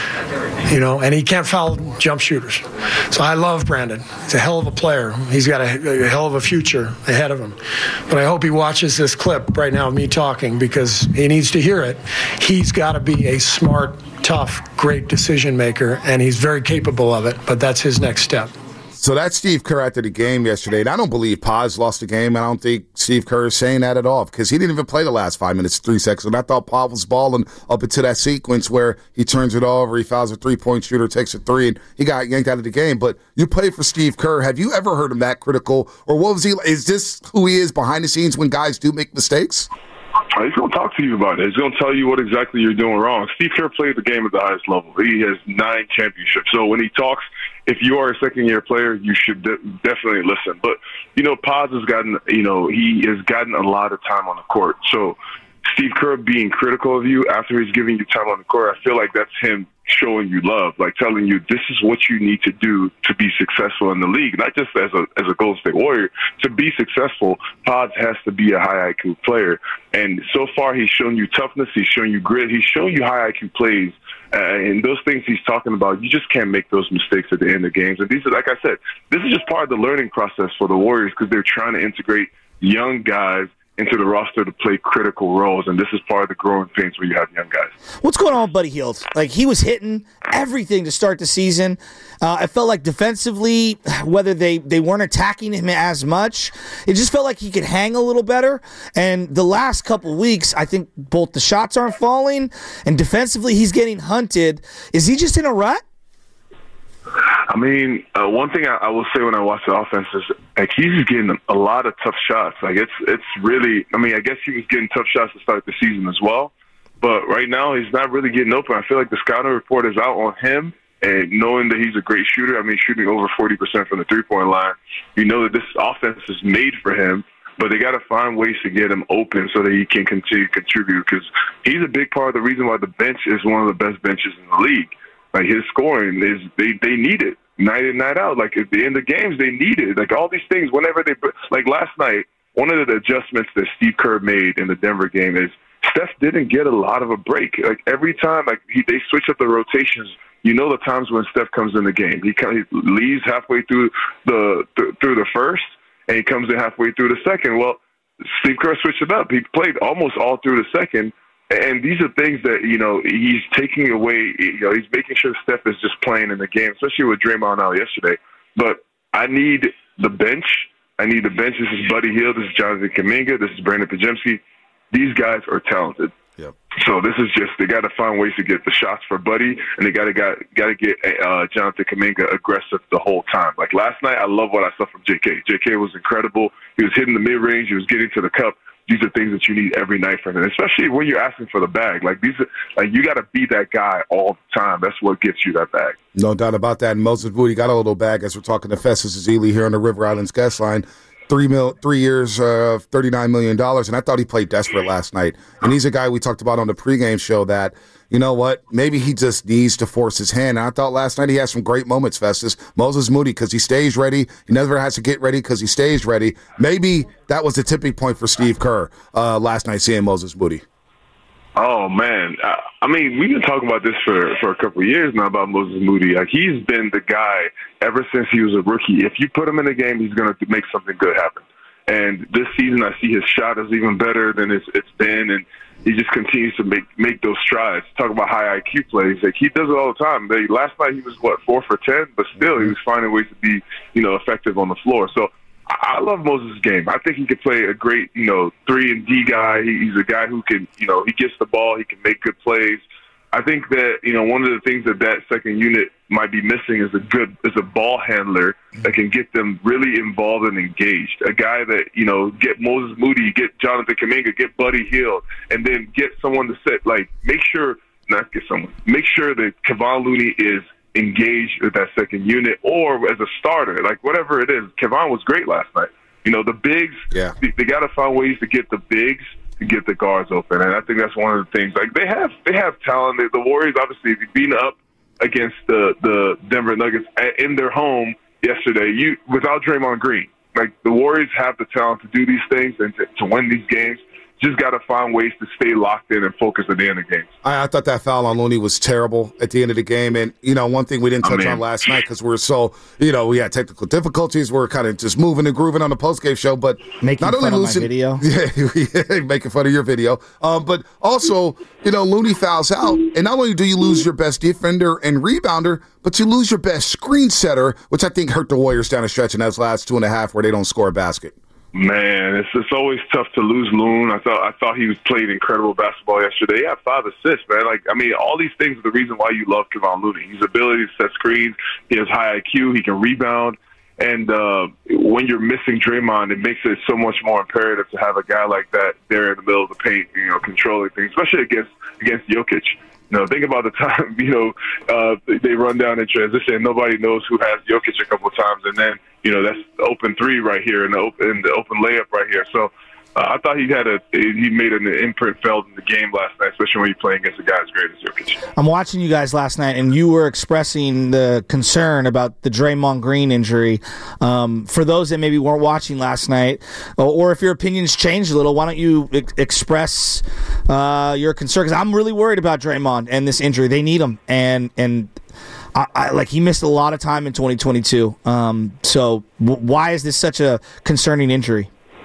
and he can't foul jump shooters. So I love Brandon. He's a hell of a player. He's got a hell of a future ahead of him. But I hope he watches this clip right now of me talking because he needs to hear it. He's got to be a smart, tough, great decision maker, and he's very capable of it, but that's his next step. So that's Steve Kerr after the game yesterday. And I don't believe Paz lost the game. I don't think Steve Kerr is saying that at all because he didn't even play the last 5 minutes, 3 seconds. And I thought Paz was balling up into that sequence where he turns it over, he fouls a three-point shooter, takes a three, and he got yanked out of the game. But you played for Steve Kerr. Have you ever heard him that critical? Or what was he? Is this who he is behind the scenes when guys do make mistakes? He's going to talk to you about it. He's going to tell you what exactly you're doing wrong. Steve Kerr played the game at the highest level. He has 9 championships. So when he talks, if you are a second-year player, you should definitely listen. But, Paz has gotten, he has gotten a lot of time on the court. So Steve Kerr being critical of you after he's giving you time on the court, I feel like that's him showing you love, like telling you this is what you need to do to be successful in the league, not just as a Golden State Warrior. To be successful, Paz has to be a high IQ player. And so far, he's shown you toughness, he's shown you grit, he's shown you high IQ plays. And those things he's talking about, you just can't make those mistakes at the end of games. And these are, like I said, this is just part of the learning process for the Warriors because they're trying to integrate young guys into the roster to play critical roles, and this is part of the growing pains where you have young guys. What's going on with Buddy Hield? Like, he was hitting everything to start the season. I felt like defensively, whether they weren't attacking him as much, it just felt like he could hang a little better. And the last couple weeks, I think both the shots aren't falling, and defensively he's getting hunted. Is he just in a rut? I mean, one thing I will say when I watch the offense is, like, he's just getting a lot of tough shots. Like, it's really, I mean, I guess he was getting tough shots to start the season as well. But right now, he's not really getting open. I feel like the scouting report is out on him, and knowing that he's a great shooter, I mean, shooting over 40% from the three-point line, you know that this offense is made for him. But they got to find ways to get him open so that he can continue to contribute because he's a big part of the reason why the bench is one of the best benches in the league. Like, his scoring is, they need it night in, night out. Like, at the end of games, they need it. Like, all these things, whenever they, like last night, one of the adjustments that Steve Kerr made in the Denver game is Steph didn't get a lot of a break. Like, every time, like, they switch up the rotations. You know the times when Steph comes in the game. He leaves halfway through the first, and he comes in halfway through the second. Well, Steve Kerr switched it up. He played almost all through the second. And these are things that, he's taking away. He's making sure Steph is just playing in the game, especially with Draymond out yesterday. But I need the bench. This is Buddy Hield. This is Jonathan Kuminga. This is Brandon Podziemski. These guys are talented. Yep. So this is just, they got to find ways to get the shots for Buddy, and they got to get Jonathan Kuminga aggressive the whole time. Like last night, I love what I saw from JK. JK was incredible. He was hitting the mid-range. He was getting to the cup. These are things that you need every night from him, especially when you're asking for the bag. Like, these are, like, you got to be that guy all the time. That's what gets you that bag. No doubt about that. And Moses Moody got a little bag as we're talking to Festus Ezeli here on the River Islands guest line. 3 years, $39 million. And I thought he played desperate last night. And he's a guy we talked about on the pregame show that, you know what, maybe he just needs to force his hand. And I thought last night he had some great moments, Festus. Moses Moody, because he stays ready. He never has to get ready because he stays ready. Maybe that was the tipping point for Steve Kerr last night, seeing Moses Moody. Oh, man. I mean, we've been talking about this for a couple of years now about Moses Moody. Like, he's been the guy ever since he was a rookie. If you put him in the game, he's going to make something good happen. And this season, I see his shot is even better than it's been, and he just continues to make those strides. Talk about high IQ plays. Like, he does it all the time. Last night he was, 4 for 10, but still he was finding ways to be, effective on the floor. So I love Moses' game. I think he could play a great, 3-and-D guy. He's a guy who can, he gets the ball. He can make good plays. I think that, one of the things that second unit might be missing is a ball handler that can get them really involved and engaged. A guy that, get Moses Moody, get Jonathan Kuminga, get Buddy Hield, and then get someone to make sure that Kevon Looney is engaged with that second unit or as a starter, like whatever it is. Kevon was great last night. The bigs, they got to find ways to get the bigs to get the guards open, and I think that's one of the things. Like, they have talent. The Warriors obviously beating up against the Denver Nuggets in their home. yesterday, without Draymond Green, like the Warriors have the talent to do these things and to win these games. Just got to find ways to stay locked in and focus at the end of games. I thought that foul on Looney was terrible at the end of the game. And, one thing we didn't touch on last night because we're so, we had technical difficulties. We're kind of just moving and grooving on the postgame show. But making not only fun losing, of my video. Yeah, making fun of your video. But also, Looney fouls out. And not only do you lose your best defender and rebounder, but you lose your best screen setter, which I think hurt the Warriors down a stretch in those last 2.5 where they don't score a basket. Man, it's always tough to lose Loon. I thought he was playing incredible basketball yesterday. He had 5 assists, man. All these things are the reason why you love Kevon Looney. His ability to set screens, he has high IQ, he can rebound. And when you're missing Draymond, it makes it so much more imperative to have a guy like that there in the middle of the paint, controlling things, especially against Jokic. Think about the time, they run down in transition and nobody knows who has Jokic a couple of times. And then, that's the open three right here and the open layup right here. So I thought he made an imprint felt in the game last night, especially when you're playing against a guy as great as Jokic. I'm watching you guys last night, and you were expressing the concern about the Draymond Green injury. For those that maybe weren't watching last night, or if your opinions changed a little, why don't you express your concern? Because I'm really worried about Draymond and this injury. They need him, and he missed a lot of time in 2022. So why is this such a concerning injury?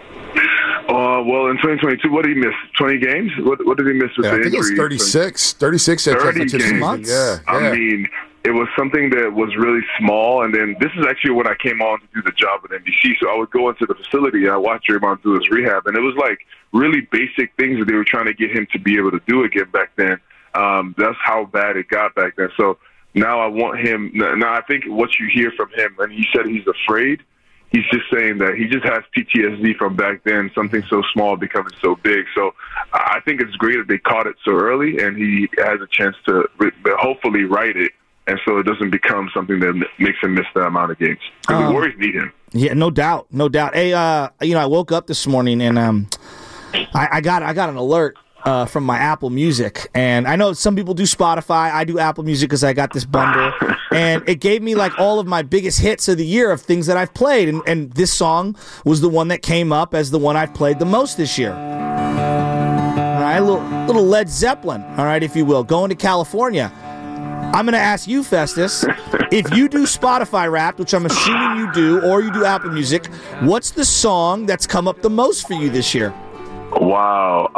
Well, in 2022, what did he miss? 20 games? What did he miss with the injury? I think it was 36. 36 30 games. Yeah. I mean, it was something that was really small. And then this is actually when I came on to do the job at NBC. So I would go into the facility and I watched Draymond do his rehab. And it was like really basic things that they were trying to get him to be able to do again back then. That's how bad it got back then. So now I want him. Now I think what you hear from him, and he said he's afraid. He's just saying that he just has PTSD from back then, something so small becoming so big. So I think it's great that they caught it so early, and he has a chance to hopefully right it, and so it doesn't become something that makes him miss that amount of games. Because the Warriors need him. Yeah, no doubt. Hey, I woke up this morning, and I got an alert from my Apple Music, and I know some people do Spotify. I do Apple Music because I got this bundle, and it gave me all of my biggest hits of the year of things that I've played, and this song was the one that came up as the one I've played the most this year. All right, little Led Zeppelin, all right, if you will, Going to California. I'm going to ask you, Festus, if you do Spotify Wrapped, which I'm assuming you do, or you do Apple Music, what's the song that's come up the most for you this year? Wow.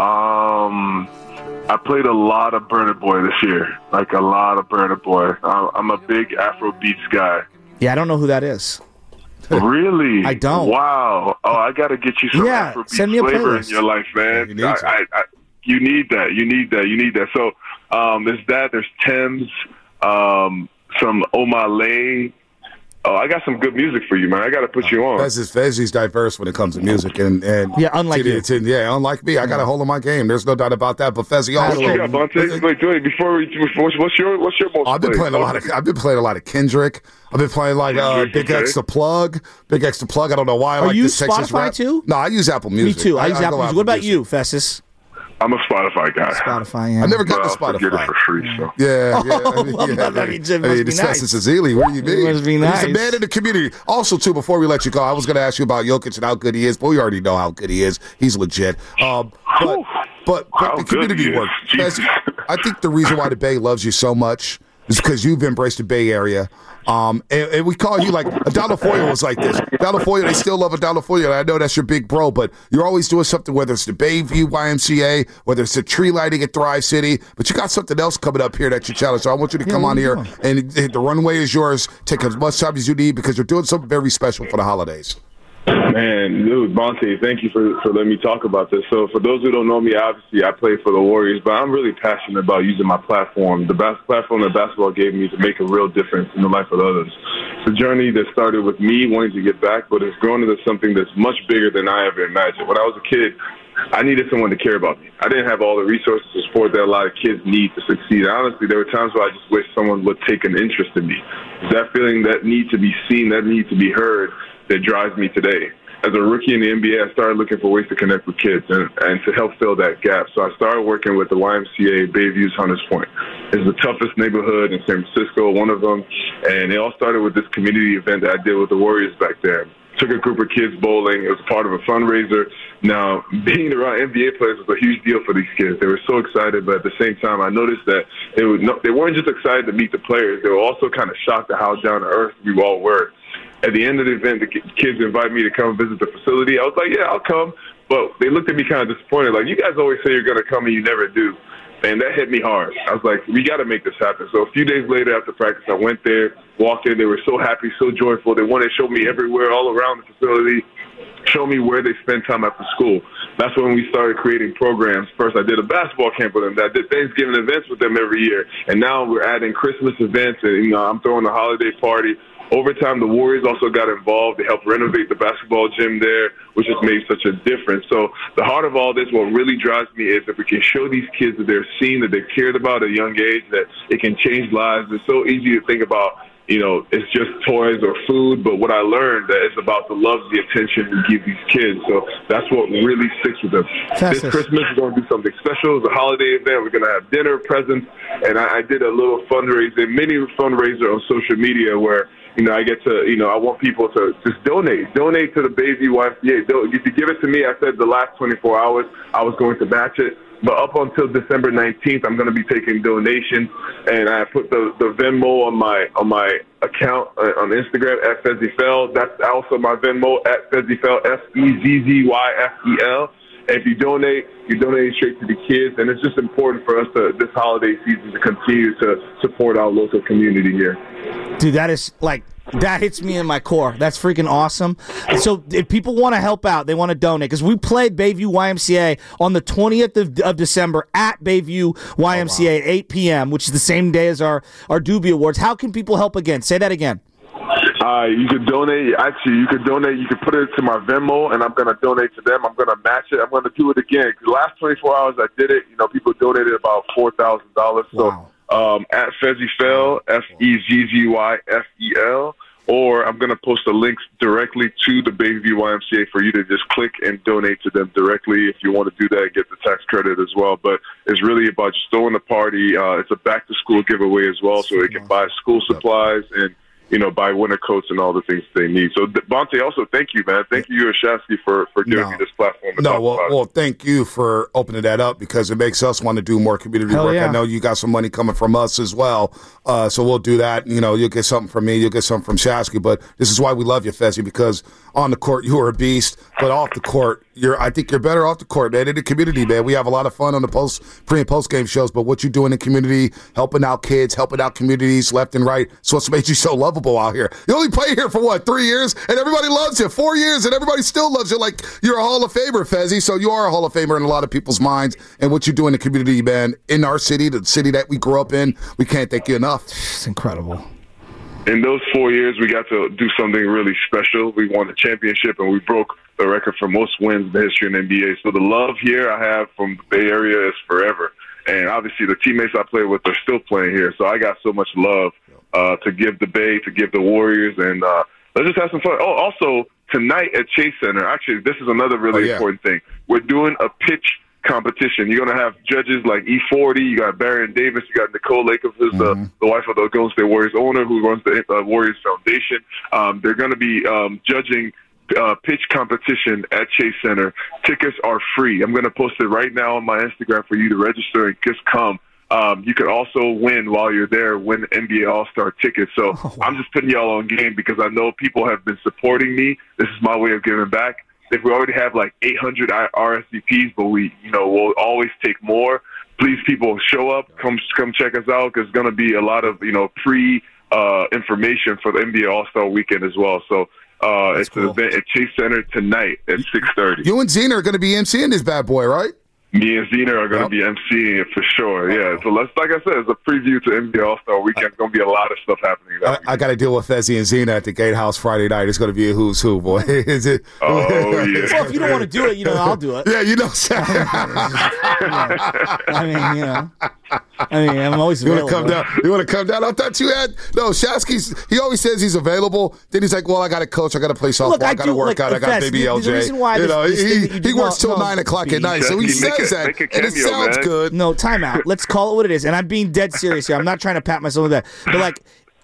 I played a lot of Burna Boy this year, a lot of Burna Boy. I'm a big Afrobeats guy. Yeah, I don't know who that is. Really? I don't. Wow. Oh, I got to get you some Afrobeats flavor in your life, man. You need that. You need that. So there's that. There's Thames, some Omale. Oh, I got some good music for you, man. I got to put you on. Fezzi's diverse when it comes to music, and yeah, unlike you. Unlike me, I got a hold of my game. There's no doubt about that. But Fezzi also. What you got, Bonte? What's your most? I've been playing a lot of Kendrick. I've been playing Big X the Plug. Big X the Plug. I don't know why. Are you Spotify too? No, I use Apple Music. Me too. I use Apple Music. What about you, Festus? I'm a Spotify guy. Spotify, yeah. I never got to Spotify. Get it for free, so. Yeah. It's Festus Ezeli. What do you mean? Must be nice. He's a man in the community. Also, too, before we let you go, I was going to ask you about Jokic and how good he is, but we already know how good he is. He's legit. But the community work. I think the reason why the Bay loves you so much is because you've embraced the Bay Area. And we call you Adolfo Foyle was like this. Adolfo Foyle, they still love Adolfo Foyle. And I know that's your big bro, but you're always doing something, whether it's the Bayview YMCA, whether it's the tree lighting at Thrive City, but you got something else coming up here that you challenge. So I want you to come on here, and the runway is yours. Take as much time as you need because you're doing something very special for the holidays. Man, dude, Bonte, thank you for letting me talk about this. So for those who don't know me, obviously I play for the Warriors, but I'm really passionate about using my platform, the platform that basketball gave me, to make a real difference in the life of others. It's a journey that started with me wanting to get back, but it's grown into something that's much bigger than I ever imagined. When I was a kid, I needed someone to care about me. I didn't have all the resources and support that a lot of kids need to succeed. Honestly, there were times where I just wish someone would take an interest in me. It's that feeling, that need to be seen, that need to be heard, that drives me today. as a rookie in the NBA, I started looking for ways to connect with kids and to help fill that gap. So I started working with the YMCA Bayview's Hunters Point. It's the toughest neighborhood in San Francisco, one of them. And it all started with this community event that I did with the Warriors back there. Took a group of kids bowling. It was part of a fundraiser. Now, being around NBA players was a huge deal for these kids. They were so excited, but at the same time, I noticed that they weren't just excited to meet the players. They were also kind of shocked at how down to earth we all were. At the end of the event, the kids invited me to come visit the facility. I was like, yeah, I'll come. But they looked at me kind of disappointed, like, you guys always say you're going to come and you never do. And that hit me hard. I was like, we got to make this happen. So a few days later after practice, I went there, walked in. They were so happy, so joyful. They wanted to show me everywhere, all around the facility, show me where they spend time after school. That's when we started creating programs. First, I did a basketball camp with them. I did Thanksgiving events with them every year. And now we're adding Christmas events, and I'm throwing a holiday party. Over time, the Warriors also got involved. They helped renovate the basketball gym there, which has made such a difference. So the heart of all this, what really drives me is if we can show these kids that they're seen, that they're cared about at a young age, that it can change lives. It's so easy to think about, it's just toys or food, but what I learned that it's about the love, the attention we give these kids. So that's what really sticks with them. This Christmas is going to do something special. It's a holiday event. We're going to have dinner, presents, and I did a little mini fundraiser on social media where I get to, I want people to just donate to the Bayview YMCA. If you give it to me, I said the last 24 hours I was going to match it. But up until December 19th, I'm going to be taking donations, and I put the Venmo on my account on Instagram at FezzyFell. That's also my Venmo at FezzyFell, FezzyFell. And if you donate straight to the kids, and it's just important for us this holiday season to continue to support our local community here. Dude, that hits me in my core. That's freaking awesome. And so if people want to help out, they want to donate, because we played Bayview YMCA on the 20th of December at Bayview YMCA at 8 p.m., which is the same day as our Doobie Awards. How can people help again? Say that again. You could donate. Actually, you could donate. You could put it to my Venmo, and I'm going to donate to them. I'm going to match it. I'm going to do it again. The last 24 hours I did it, people donated about $4,000. So at FezzyFell, FezzyFell, or I'm going to post the links directly to the Bayview YMCA for you to just click and donate to them directly. If you want to do that, get the tax credit as well. But it's really about just throwing the party. It's a back-to-school giveaway as well, so they can buy school supplies and buy winter coats and all the things they need. So, Bonte, also thank you, man. Thank you, Shasky, for giving me this platform. Well, thank you for opening that up, because it makes us want to do more community work. Yeah. I know you got some money coming from us as well, so we'll do that. You'll get something from me, you'll get something from Shasky, but this is why we love you, Fezzy, because on the court you are a beast, but off the court, I think you're better off the court, man. In the community, man, we have a lot of fun on the pre- and post-game shows, but what you do in the community, helping out kids, helping out communities left and right, it's what's made you so lovable out here. You only play here for 3 years, and everybody loves you. 4 years, and everybody still loves you like you're a Hall of Famer, Fezzy. So you are a Hall of Famer in a lot of people's minds, and what you do in the community, man, in our city, the city that we grew up in, we can't thank you enough. It's incredible. In those 4 years, we got to do something really special. We won a championship, and we broke the record for most wins in the history of the NBA. So the love here I have from the Bay Area is forever. And obviously the teammates I play with are still playing here. So I got so much love to give the Bay, to give the Warriors, and let's just have some fun. Oh, also, tonight at Chase Center, actually, this is another really important thing. We're doing a pitch competition. You're going to have judges like E40, you got Baron Davis, you got Nicole Lacob, who's the wife of the Golden State Warriors owner, who runs the Warriors Foundation. They're going to be judging pitch competition at Chase Center. Tickets are free. I'm going to post it right now on my Instagram for you to register and just come. You could also win while you're there, win NBA All-Star tickets. So I'm just putting y'all on game because I know people have been supporting me. This is my way of giving back. If we already have like 800 RSVPs, but we'll always take more. Please, people, show up. Come check us out, because it's going to be a lot of pre information for the NBA All-Star Weekend as well. So it's an event at Chase Center tonight at 6:30. You and Zena are going to be emceeing this bad boy, right? Me and Zena are going to be emceeing it for sure. Yeah. So like I said, it's a preview to NBA All-Star Weekend. It's going to be a lot of stuff happening. I got to deal with Fezzy and Zena at the Gatehouse Friday night. It's going to be a who's who, boy. Is it? Oh, yeah. Well, if you don't want to do it, I'll do it. Yeah, I mean, I mean, I'm always available. You want to come down? I thought you had Shasky's. He always says he's available. Then he's like, "Well, I got to coach. I got to play softball. I got to work out. I got baby LJ." The reason why he works till 9 o'clock at night, so he says that, and it sounds good. No, time out. Let's call it what it is. And I'm being dead serious here. I'm not trying to pat myself on the back, but like,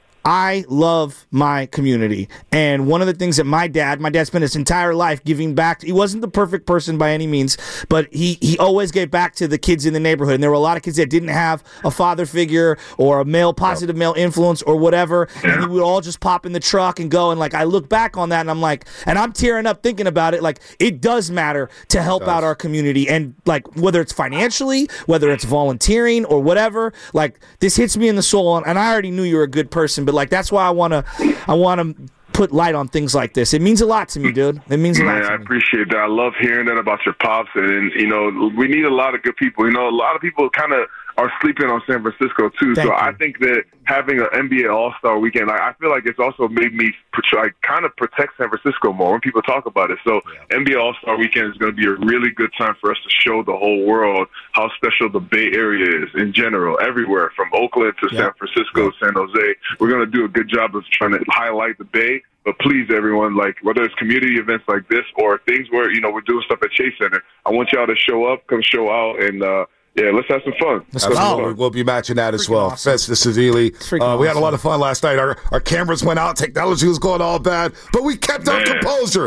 I love my community. And one of the things that my dad spent his entire life giving back. He wasn't the perfect person by any means, but he always gave back to the kids in the neighborhood. And there were a lot of kids that didn't have a father figure or a positive male influence or whatever. And he would all just pop in the truck and go. And like, I look back on that and I'm like, and I'm tearing up thinking about it. Like, it does matter to help out our community. And like, whether it's financially, whether it's volunteering or whatever, like, this hits me in the soul. And I already knew you were a good person, but like, that's why I want to put light on things like this. It means a lot to me, dude. It means a lot to me. I appreciate that. I love hearing that about your pops. And we need a lot of good people. A lot of people kind of are sleeping on San Francisco, too. I think that having an NBA All-Star weekend, I feel like it's also made me kind of protect San Francisco more when people talk about it. So NBA All-Star weekend is going to be a really good time for us to show the whole world how special the Bay Area is in general, everywhere, from Oakland to San Francisco, San Jose. We're going to do a good job of trying to highlight the Bay. But please, everyone, like, whether it's community events like this or things where, we're doing stuff at Chase Center, I want y'all to show up, come show out, and let's have some fun. We'll be matching that as well. Festus Ezeli. We had a lot of fun last night. Our cameras went out. Technology was going all bad. But we kept our composure.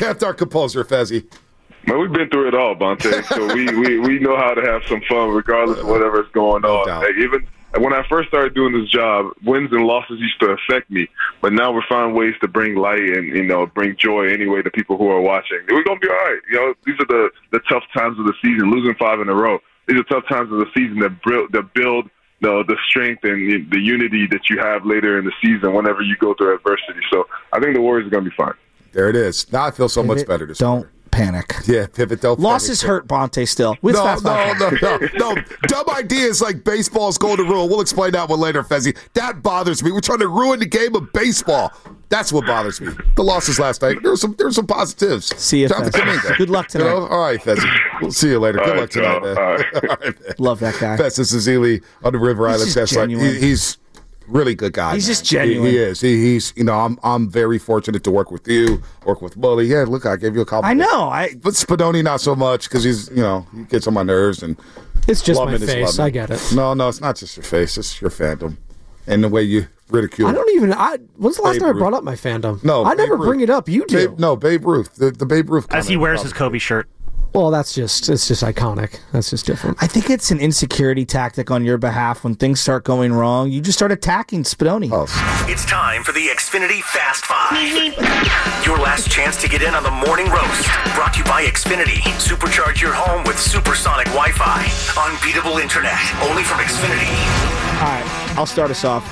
Fezzy. Man, we've been through it all, Bonte. So we know how to have some fun regardless of whatever's going on. Like, even when I first started doing this job, wins and losses used to affect me. But now we're finding ways to bring light and, bring joy anyway to people who are watching. We're going to be all right. These are the tough times of the season, losing 5 in a row. These are tough times of the season that build the strength and the unity that you have later in the season whenever you go through adversity. So I think the Warriors are going to be fine. There it is. Now I feel so much better this morning. Panic. Yeah, pivot. Don't losses hurt Bonte still. No. Dumb ideas like baseball's golden rule. We'll explain that one later, Fezzy. That bothers me. We're trying to ruin the game of baseball. That's what bothers me. The losses last night. There were some positives. See you, Fezzy. Good luck tonight. All right, Fezzy. We'll see you later. Good luck tonight, man. All right, man. Love that guy. Festus Ezeli on the River Island test line. He's really good guy. He's just genuine. He is. He's I'm very fortunate to work with you, work with Bully. Yeah, look, I gave you a compliment. I know. But Spadoni not so much because he's he gets on my nerves and it's just my face. I get it. No, it's not just your face. It's your fandom and the way you ridicule. When's the last time I brought up my fandom? No, I never bring it up. You do. Babe Ruth. The Babe Ruth. As he wears his Kobe shirt. Well, it's just iconic. That's just different. I think it's an insecurity tactic on your behalf. When things start going wrong, you just start attacking Spadoni. It's time for the Xfinity Fast Five. Your last chance to get in on the morning roast. Brought to you by Xfinity. Supercharge your home with supersonic Wi-Fi. Unbeatable internet. Only from Xfinity. All right, I'll start us off.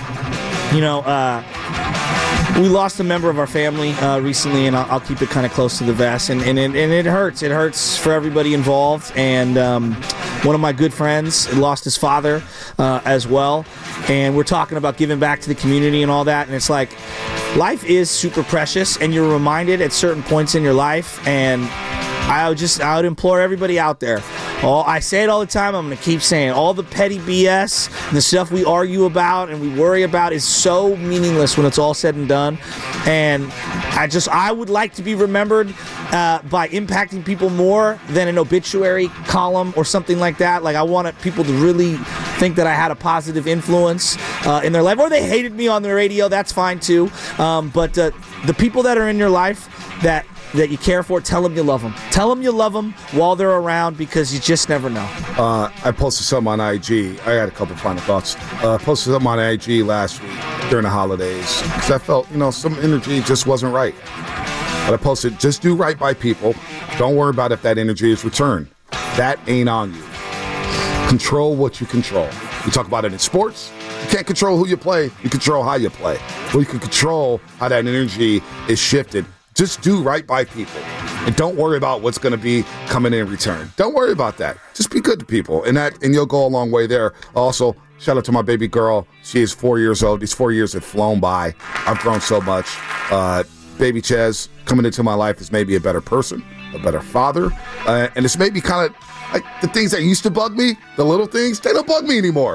We lost a member of our family recently, and I'll keep it kind of close to the vest. And it hurts. It hurts for everybody involved. And one of my good friends lost his father as well. And we're talking about giving back to the community and all that. And it's like, life is super precious, and you're reminded at certain points in your life. And I would implore everybody out there. I say it all the time. I'm going to keep saying all the petty BS and the stuff we argue about and we worry about is so meaningless when it's all said and done. And I would like to be remembered by impacting people more than an obituary column or something like that. Like, I wanted people to really think that I had a positive influence in their life, or they hated me on the radio. That's fine too. But the people that are in your life that you care for, tell them you love them. Tell them you love them while they're around, because you just never know. I posted something on IG. I had a couple final thoughts. Posted something on IG last week during the holidays because I felt, some energy just wasn't right. But I posted, just do right by people. Don't worry about if that energy is returned. That ain't on you. Control what you control. We talk about it in sports. You can't control who you play. You control how you play. Well, you can control how that energy is shifted. Just do right by people. And don't worry about what's going to be coming in return. Don't worry about that. Just be good to people. And you'll go a long way there. Also, shout out to my baby girl. She is 4 years old. These 4 years have flown by. I've grown so much. Baby Ches coming into my life has made me a better person, a better father. And it's made me kind of like the things that used to bug me, the little things, they don't bug me anymore.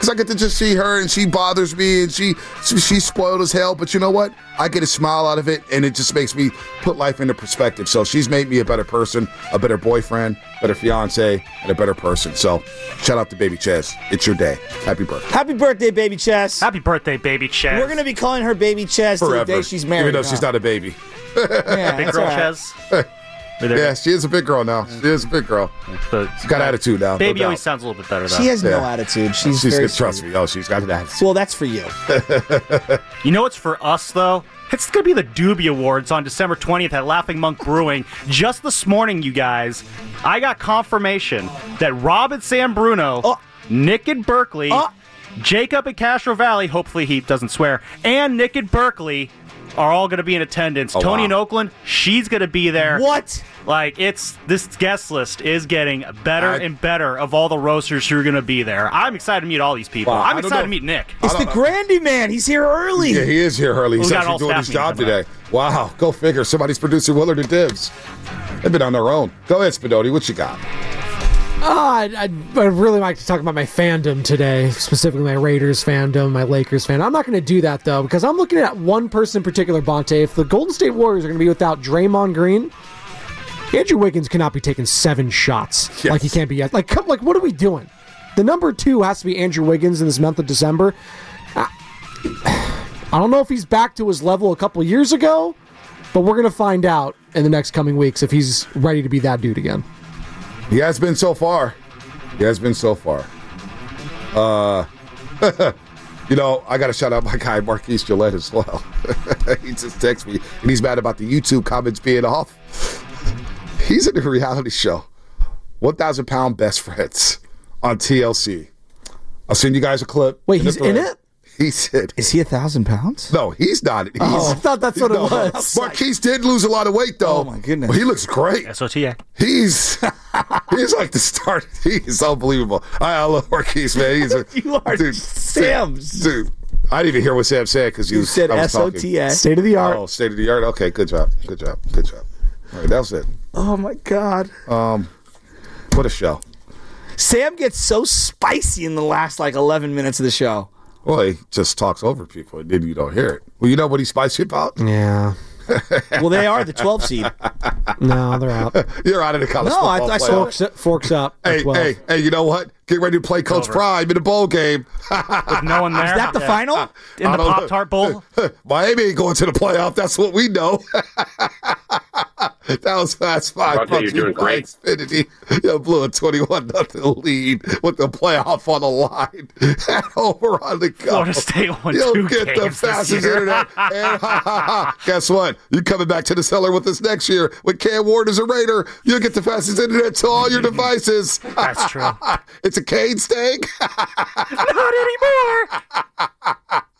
because I get to just see her, and she bothers me, and she's spoiled as hell. But you know what? I get a smile out of it, and it just makes me put life into perspective. So she's made me a better person, a better boyfriend, better fiance, and a better person. So shout out to Baby Ches. It's your day. Happy birthday. Happy birthday, Baby Ches. Happy birthday, Baby Ches. We're going to be calling her Baby Ches to the day she's married. Even though she's not a baby. Yeah, big girl Ches. Yeah, she is a big girl now. She is a big girl. She's got attitude now. Baby no always sounds a little bit better, though. She has no attitude. She's very good. Trust me. Oh, she's got an attitude. Well, that's for you. You know what's for us, though? It's going to be the Doobie Awards on December 20th at Laughing Monk Brewing. Just this morning, you guys, I got confirmation that Rob at San Bruno, Nick at Berkeley, Jacob at Castro Valley, hopefully he doesn't swear, and Nick at Berkeley are all going to be in attendance. Tony in Oakland, she's going to be there. What? Like, this guest list is getting better and better of all the roasters who are going to be there. I'm excited to meet all these people. I'm excited to meet Nick. It's the Grandy man. He's here early. Yeah, he is here early. He's actually doing his job today. Wow, go figure. Somebody's producing Willard and Dibs. They've been on their own. Go ahead, Spadoti. What you got? I'd really like to talk about my fandom today, specifically my Raiders fandom, my Lakers fandom. I'm not going to do that, though, because I'm looking at one person in particular, Bonte. If the Golden State Warriors are going to be without Draymond Green, Andrew Wiggins cannot be taking 7 shots. Yes. Like he can't be. Like, what are we doing? The number 2 has to be Andrew Wiggins in this month of December. I don't know if he's back to his level a couple years ago, but we're going to find out in the next coming weeks if he's ready to be that dude again. He has been so far. You know, I got to shout out my guy, Marquise Gillette, as well. He just texted me, and he's mad about the YouTube comments being off. He's in a reality show, 1,000-Pound Best Friends on TLC. I'll send you guys a clip. Wait, he's in it? He said, "Is he 1,000 pounds?" No, he's not. I thought that's what it was. Marquise did lose a lot of weight, though. Oh my goodness, well, he looks great. SOTA. He's like the start. He's unbelievable. I love Marquise, man. He's you are dude, Sam. Dude, I didn't even hear what Sam said because you said SOTA. State of the art. Oh, state of the art. Okay, good job. All right, that was it. Oh my God. What a show. Sam gets so spicy in the last 11 minutes of the show. Well, he just talks over people, and then you don't hear it. Well, you know what he's spicy about? Yeah. Well, they are the 12 seed. No, they're out. You're out of the college football I forks up. Hey, you know what? Get ready to play Coach Prime in the bowl game. With no one there. Is that the final? In the Pop-Tart Bowl? Miami ain't going to the playoff. That's what we know. That was Fast Five. You're doing great. Xfinity. You blew a 21-0 lead with the playoff on the line. And over on the go. Florida State won 2 You'll get the games fastest this year. internet. And guess what? You're coming back to the cellar with us next year. With Cam Ward as a Raider, you'll get the fastest internet to all your devices. That's true. It's a cane steak. Not anymore.